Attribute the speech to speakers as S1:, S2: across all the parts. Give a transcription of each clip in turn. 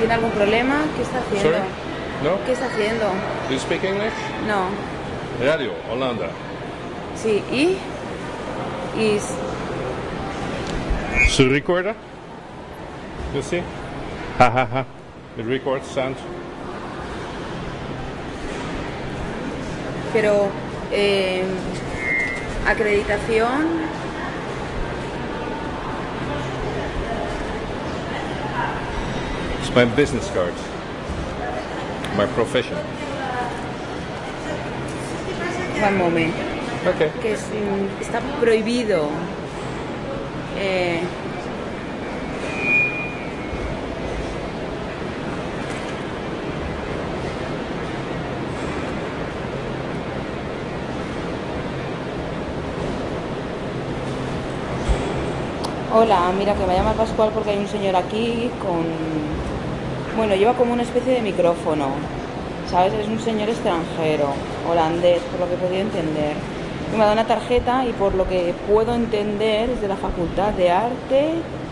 S1: ¿Tiene algún problema? ¿Qué está haciendo?
S2: Sorry? No?
S1: ¿Qué está haciendo?
S2: Do you speak English?
S1: No.
S2: Radio, Hollanda.
S1: Sí, ¿y?
S2: Su recorder? You see? Ha ha ha. It records sound.
S1: Pero, acreditación...
S2: It's my business card. My profession.
S1: One moment.
S2: Okay.
S1: Que está prohibido. Hola, mira que me llama Pascual porque hay un señor aquí con... Bueno, lleva como una especie de micrófono, ¿sabes? Es un señor extranjero, holandés, por lo que he podido entender. Y me ha dado una tarjeta y por lo que puedo entender es de la Facultad de Arte,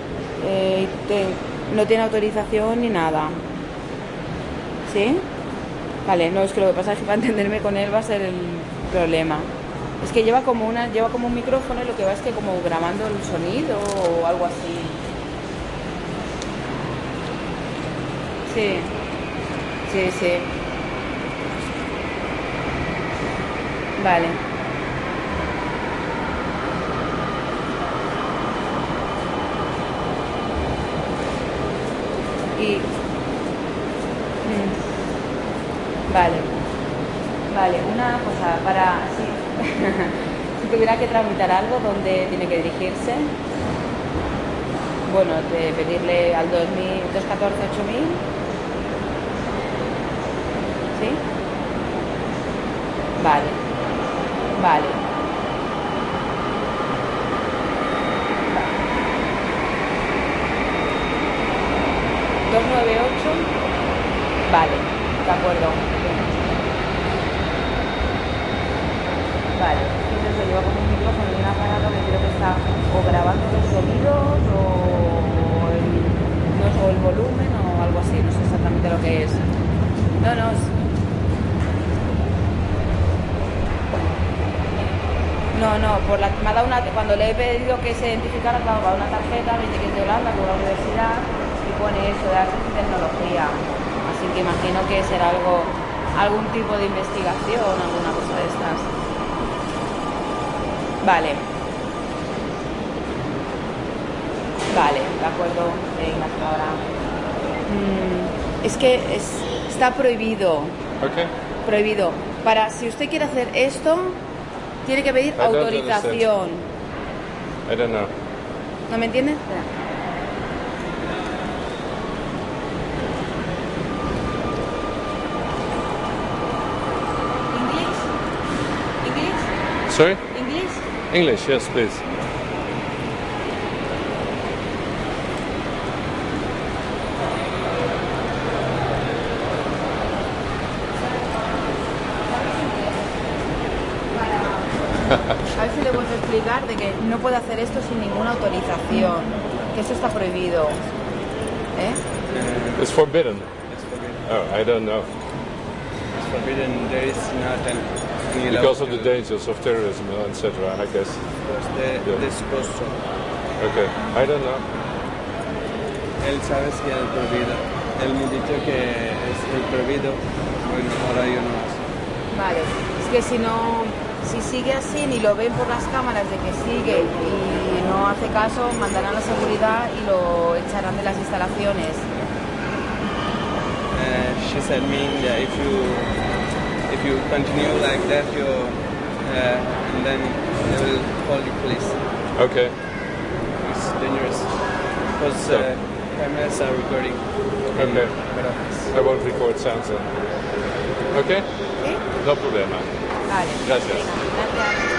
S1: no tiene autorización ni nada. ¿Sí? Vale, no, es que lo que pasa es que para entenderme con él va a ser el problema. Es que lleva como un micrófono y lo que va es que como grabando el sonido o algo así. Sí, sí, sí. Vale. Vale. Vale, una cosa, si tuviera que tramitar algo, ¿dónde tiene que dirigirse? Bueno, de pedirle al 214 8000. ¿Sí? Vale. Vale. 298. Vale, de acuerdo. Vale, entonces lleva como un micrófono y un aparato que creo que está o grabando los sonidos o el volumen o algo así, no sé exactamente lo que es. No, me ha dado cuando le he pedido que se identificara, claro, para una tarjeta, me dice que es de Holanda, de la universidad, y pone eso de arte y tecnología. Así que imagino que será algún tipo de investigación, alguna cosa de estas. Vale. Vale, de acuerdo. Venga, hasta ahora. Es que está prohibido.
S2: Okay.
S1: Prohibido. Si usted quiere hacer esto, tiene que pedir autorización.
S2: I don't know.
S1: ¿No me entiendes? Espera. ¿English?
S2: Sorry?
S1: ¿English?
S2: English, yes, please.
S1: A ver si le puedo explicar de que no puede hacer esto sin ninguna autorización, que eso está prohibido.
S2: It's forbidden.
S3: It's forbidden.
S2: Oh, I don't know.
S3: It's forbidden. There is not any law
S2: Because of
S3: to
S2: the dangers of terrorism, etc., I guess.
S3: Because they're supposed to.
S2: Okay, I don't know.
S3: Él sabe que es el prohibido. Él me ha dicho que es el prohibido. Bueno, ahora yo no más.
S1: Vale, es que si sigue así ni lo ven por las cámaras de que sigue y no hace caso, mandarán a la seguridad y lo echarán de las instalaciones.
S3: She said me that if you continue like that, and then they will call the police.
S2: Okay.
S3: It's dangerous because cameras are recording.
S2: Okay. I won't record sounds then. Okay?
S1: ¿Sí?
S2: No problema.
S1: Vale.
S2: Gracias.
S1: Venga, gracias.